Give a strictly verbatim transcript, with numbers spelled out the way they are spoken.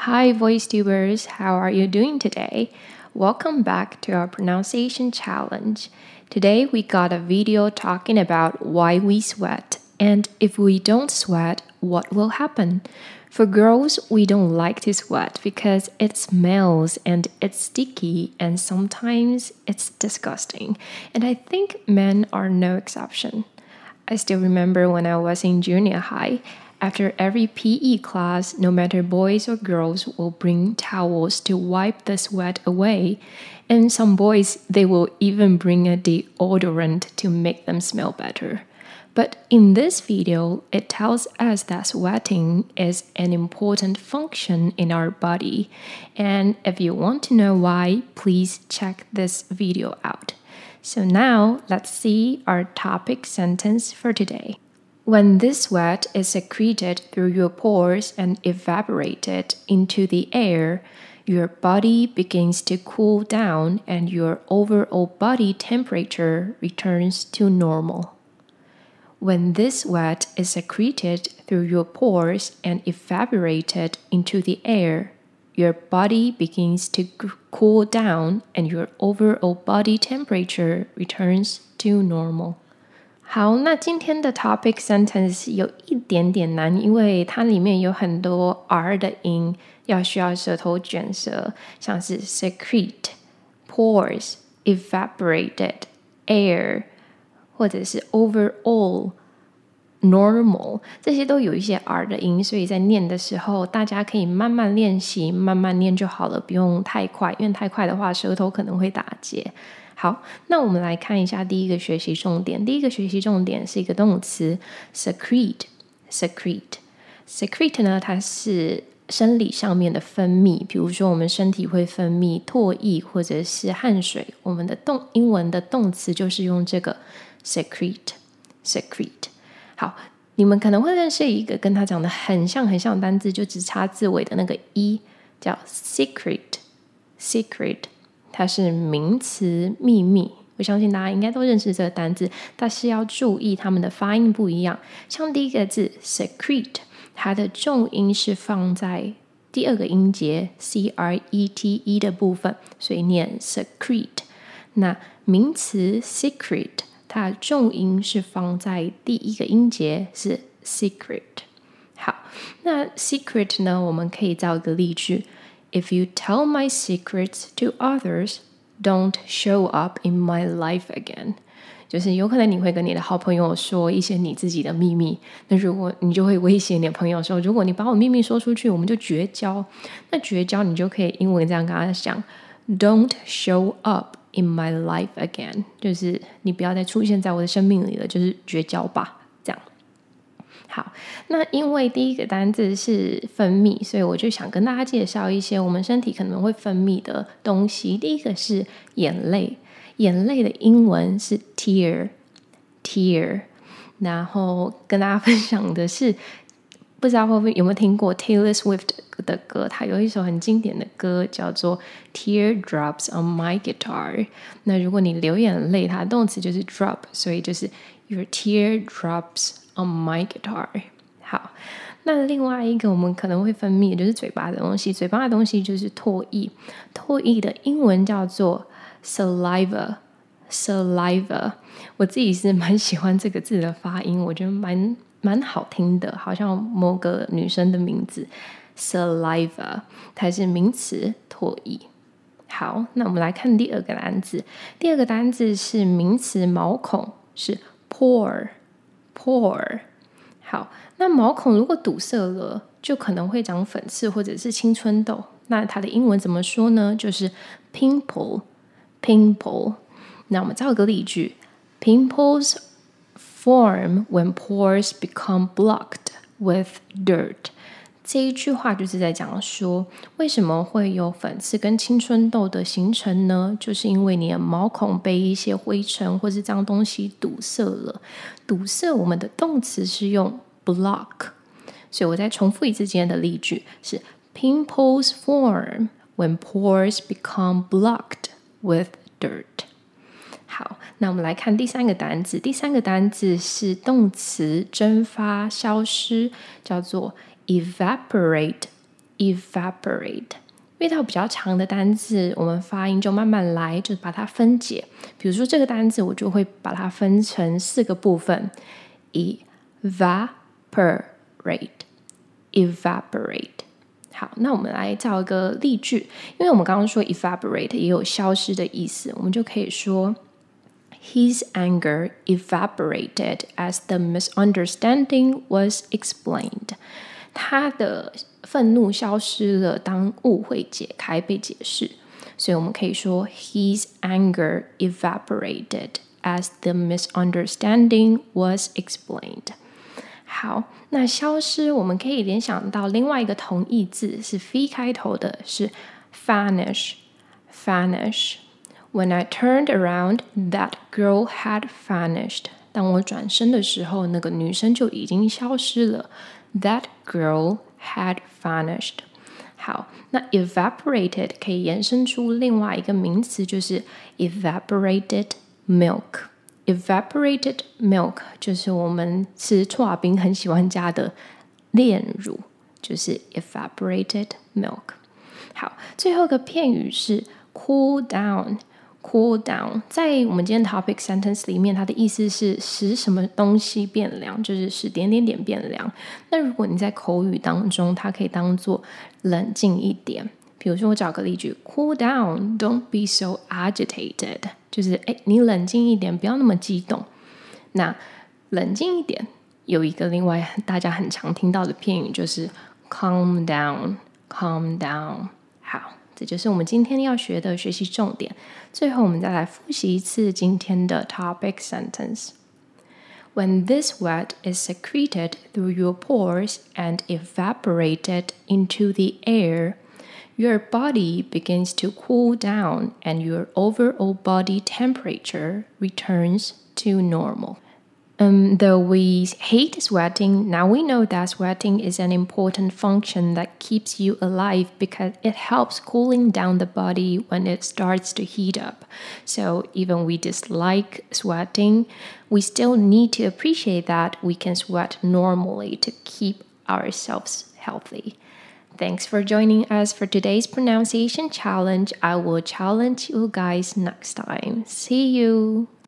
Hi, VoiceTubers, how are you doing today? Welcome back to our pronunciation challenge. Today we got a video talking about why we sweat, and if we don't sweat, what will happen? For girls, we don't like to sweat because it smells and it's sticky and sometimes it's disgusting. And I think men are no exception. I still remember when I was in junior high, after every P E class, no matter boys or girls, will bring towels to wipe the sweat away. And some boys, they will even bring a deodorant to make them smell better. But in this video, it tells us that sweating is an important function in our body. And if you want to know why, please check this video out. So now, let's see our topic sentence for today. When this sweat is secreted through your pores and evaporated into the air, your body begins to cool down and your overall body temperature returns to normal. When this sweat is secreted through your pores and evaporated into the air, your body begins to cool down and your overall body temperature returns to normal. 好，那今天的 topic sentence 有一点点难，因为它里面有很多 R 的音，要需要舌头卷舌，像是 secrete, pores, evaporated, air, 或者是 overall, normal， 这些都有一些 R 的音，所以在念的时候，大家可以慢慢练习，慢慢念就好了，不用太快，因为太快的话，舌头可能会打结。好，那我们来看一下第一个学习重点。第一个学习重点是一个动词 secrete, secrete, secrete 呢，它是生理上面的分泌，比如说我们身体会分泌唾液或者是汗水，我们的动英文的动词就是用这个 secrete, secrete。好，你们可能会认识一个跟它长得很像很像的单字，就只差字尾的那个 e， 叫 secret, secret。它是名词秘密，我相信大家应该都认识这个单字，但是要注意它们的发音不一样。像第一个字 secrete， 它的重音是放在第二个音节 C R E T E 的部分，所以念 secrete。那名词 secret， 它的重音是放在第一个音节是 secret。好，那 secret 呢，我们可以造一个例句。If you tell my secrets to others, don't show up in my life again. 就是有可能你会跟你的好朋友说一些你自己的秘密，那如果你就会威胁你的朋友说，如果你把我秘密说出去，我们就绝交。那绝交你就可以英文这样跟他讲 Don't show up in my life again. 就是你不要再出现在我的生命里了，就是绝交吧，这样。好，那因为第一个单字是分泌，所以我就想跟大家介绍一些我们身体可能会分泌的东西。第一个是眼泪，眼泪的英文是 tear, tear。然后跟大家分享的是，不知道会不会有没有听过 Taylor Swift 的歌，她有一首很经典的歌叫做 Teardrops on My Guitar。那如果你流眼泪，它的动词就是 drop， 所以就是 Your teardrops on my guitar。 好，那另外一个我们可能会分泌的就是嘴巴的东西，嘴巴的东西就是唾液，唾液的英文叫做 saliva, saliva。 我自己是蛮喜欢这个字的发音，我觉得蛮蛮好听的，好像某个女生的名字 saliva， 它是名词唾液。好，那我们来看第二个单字，第二个单字是名词毛孔，是 pore pore。 好，那毛孔如果堵塞了，就可能会长粉刺或者是青春痘，那它的英文怎么说呢？就是 pimple pimple。 那我们造个例句 Pimples form when pores become blocked with dirt。 这一句话就是在讲说，为什么会有粉刺跟青春痘的形成呢？就是因为你的毛孔被一些灰尘或是脏东西堵塞了。堵塞我们的动词是用 block， 所以我再重复一次今天的例句是 Pimples form when pores become blocked with dirt。 好，那我们来看第三个单字，第三个单字是动词蒸发消失，叫做evaporate evaporate。遇到比较长的单字，我们发音就慢慢来，就把它分解。比如说这个单字，我就会把它分成四个部分 evaporate evaporate。 好，那我们来造一个例句，因为我们刚刚说 evaporate 也有消失的意思，我们就可以说 His anger evaporated as the misunderstanding was explained。 他的愤怒消失了当误会解开被解释，所以我们可以说 His anger evaporated as the misunderstanding was explained。 好，那消失我们可以联想到另外一个同义字是 V 开头的，是 vanish vanish。 When I turned around, that girl had vanished。 当我转身的时候，那个女生就已经消失了。That girl had vanished。 好，那 evaporated 可以延伸出另外一个名词，就是 evaporated milk。 Evaporated milk 就是我们吃剉冰很喜欢加的炼乳，就是 evaporated milk。 好，最后一个片语是 cool down。 Cool down 在我们今天 topic sentence 里面，它的意思是使什么东西变凉，就是使点点点变凉。那如果你在口语当中，它可以当作冷静一点。比如说我找个例句 Cool down, don't be so agitated， 就是诶你冷静一点，不要那么激动。那冷静一点有一个另外大家很常听到的片语，就是 calm down calm down。 好，这就是我们今天要学的学习重点。最后我们再来复习一次今天的 topic sentence。 When this sweat is secreted through your pores and evaporated into the air, your body begins to cool down and your overall body temperature returns to normal. Um, though we hate sweating, now we know that sweating is an important function that keeps you alive because it helps cooling down the body when it starts to heat up. So even we dislike sweating, we still need to appreciate that we can sweat normally to keep ourselves healthy. Thanks for joining us for today's pronunciation challenge. I will challenge you guys next time. See you!